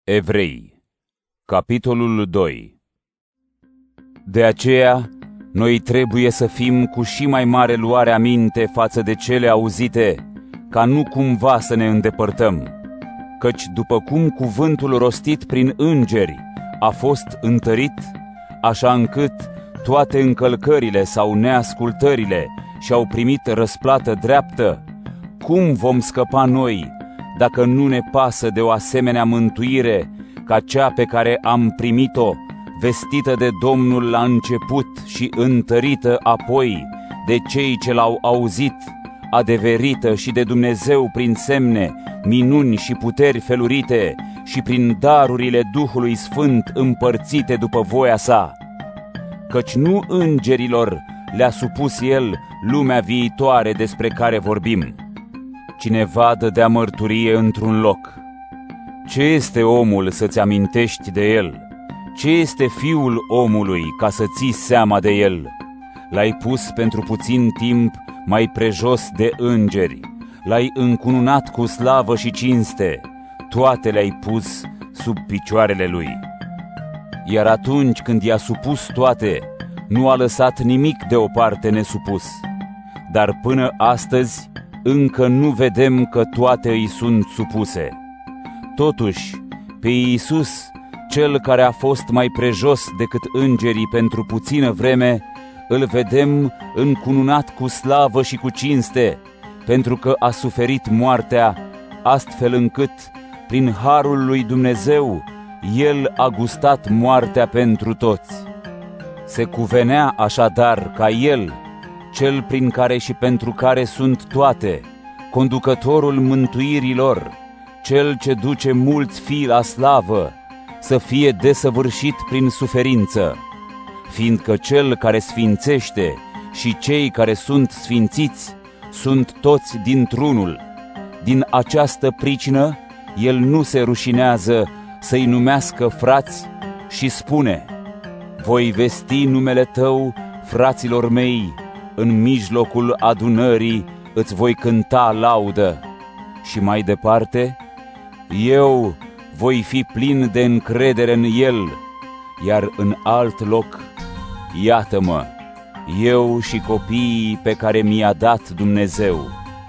Evrei, capitolul 2. De aceea, noi trebuie să fim cu și mai mare luare aminte față de cele auzite, ca nu cumva să ne îndepărtăm. Căci după cum cuvântul rostit prin îngeri a fost întărit, așa încât toate încălcările sau neascultările și-au primit răsplată dreaptă, cum vom scăpa noi, dacă nu ne pasă de o asemenea mântuire ca cea pe care am primit-o, vestită de Domnul la început și întărită apoi de cei ce l-au auzit, adeverită și de Dumnezeu prin semne, minuni și puteri felurite și prin darurile Duhului Sfânt împărțite după voia sa? Căci nu îngerilor le-a supus El lumea viitoare despre care vorbim. Cineva dădea mărturie într-un loc: ce este omul să-ți amintești de el? Ce este fiul omului ca să ții seama de el? L-ai pus pentru puțin timp mai prejos de îngeri, l-ai încununat cu slavă și cinste, toate le-ai pus sub picioarele lui. Iar atunci când i-a supus toate, nu a lăsat nimic deoparte nesupus. Dar până astăzi încă nu vedem că toate îi sunt supuse. Totuși, pe Iisus, cel care a fost mai prejos decât îngerii pentru puțină vreme, îl vedem încununat cu slavă și cu cinste, pentru că a suferit moartea, astfel încât, prin harul lui Dumnezeu, El a gustat moartea pentru toți. Se cuvenea așadar ca El, cel prin care și pentru care sunt toate, conducătorul mântuirilor, cel ce duce mulți fii la slavă, să fie desăvârșit prin suferință, fiindcă cel care sfințește și cei care sunt sfințiți sunt toți dintr-unul. Din această pricină, El nu se rușinează să-i numească frați și spune: voi vesti numele Tău, fraților mei, în mijlocul adunării îți voi cânta laudă. Și mai departe: eu voi fi plin de încredere în El. Iar în alt loc: iată-mă, eu și copiii pe care mi-a dat Dumnezeu.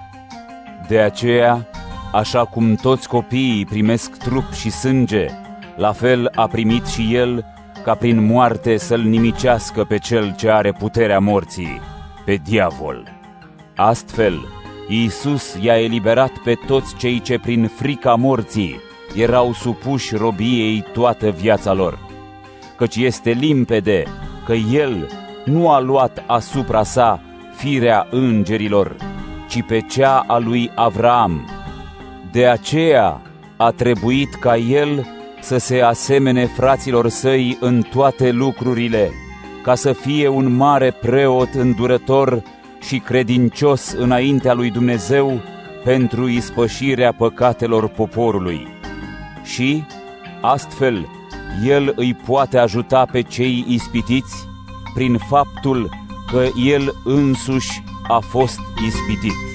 De aceea, așa cum toți copiii primesc trup și sânge, la fel a primit și El, ca prin moarte să-l nimicească pe cel ce are puterea morții, pe diavol. Astfel, Iisus i-a eliberat pe toți cei ce prin frica morții erau supuși robiei toată viața lor. Căci este limpede că El nu a luat asupra sa firea îngerilor, ci pe cea a lui Avraam. De aceea a trebuit ca El să se asemene fraților săi în toate lucrurile, ca să fie un mare preot îndurător și credincios înaintea lui Dumnezeu pentru ispășirea păcatelor poporului. Și, astfel, El îi poate ajuta pe cei ispitiți prin faptul că El însuși a fost ispitit.